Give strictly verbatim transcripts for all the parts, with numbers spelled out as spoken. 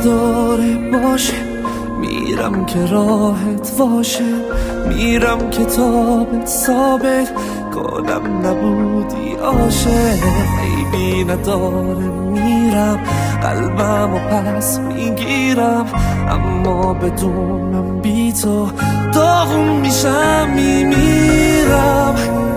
نداره باشه، میرم که راحت باشه، میرم کتابت ثابت کنم نبودی عاشق. عیبی نداره میرم قلبم و پس میگیرم، اما بدونم بی تو داغون میشم میمیرم.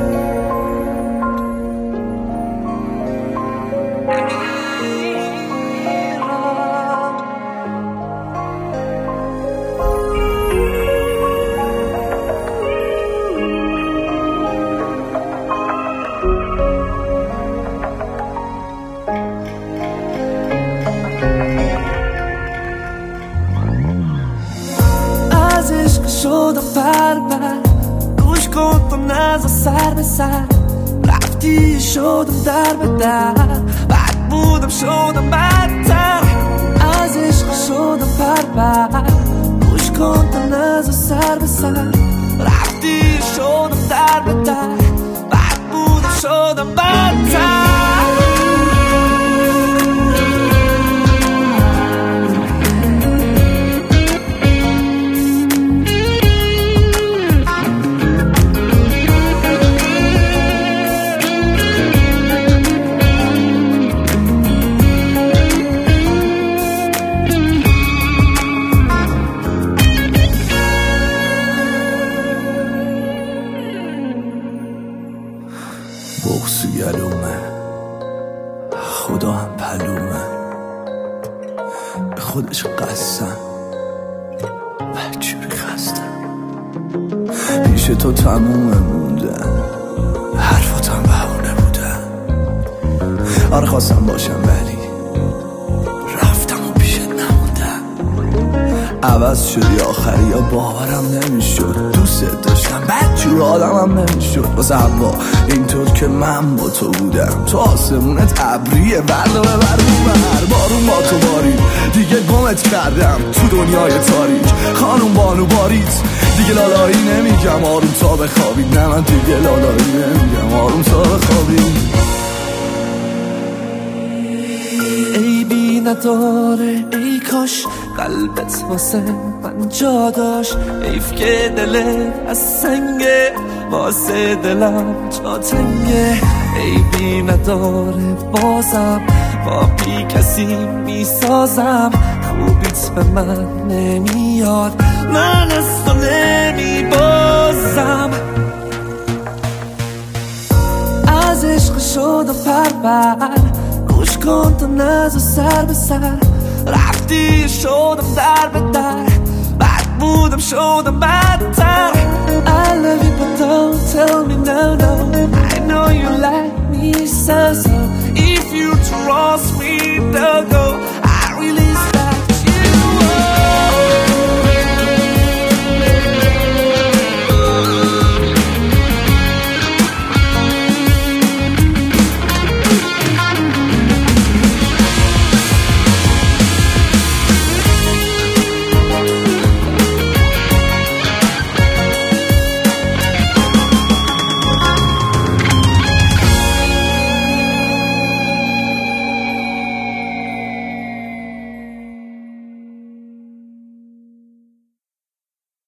از عشق شدم بربر، گوش کن تو نزا سر به سر، رفتی شدم در به در، بد بودم شدم بدتر. از عشق شدم بربر، گوش کن تو نزا سر به سر، رفتی شدم در به در، بد بودم شدم بدتر. بغض گلومه، خدا هم پلومه، به خودش قسم بدجوری خستم. پیش تو تمومه موندن، حرفاتم بهونه بودن. آره خواستم باشم ولی رفتم و پیشت نموندم. عوض شدی آخری یا باورم نمیشد، دوست داشتم بدجور آدمم نمیشد. واسه هوا اینطور که من با تو بودم، تو آسمونت ابریه بردو ببر بر بارون با تو بارید، دیگه گمت کردم تو دنیای تاریک. خانوم بانو باریت دیگه لالایی نمیگم، آروم تا بخوابید. نه من دیگه لالایی نمیگم، آروم تا بخوابید. عیبی نداره ای کاش قلبت واسه من جا داشت، حیف که دلت از سنگه واسه دلم جا تنگه. عیبی نداره بازم با بی کسی میسازم، خوبیت به من نمیاد من از تو نمیبازم. از عشق شدم پربر، گوش کن تو نزا سر به سر، رفتی شدم در به در، بد بودم شدم بدتر. I love you but don't tell me no no, I know you like me so so. If you trust me don't go